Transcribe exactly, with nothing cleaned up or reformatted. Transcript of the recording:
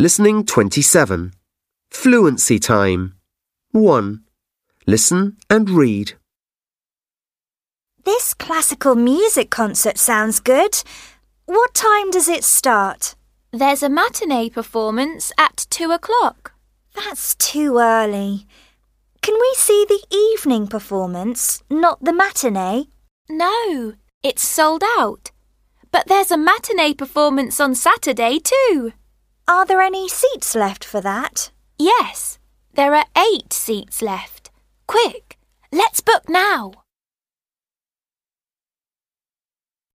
Listening twenty-seven. Fluency time. one. Listen and read. This classical music concert sounds good. What time does it start? There's a matinee performance at two o'clock. That's too early. Can we see the evening performance, not the matinee? No, it's sold out. But there's a matinee performance on Saturday too. Are there any seats left for that? Yes, there are eight seats left. Quick, let's book now.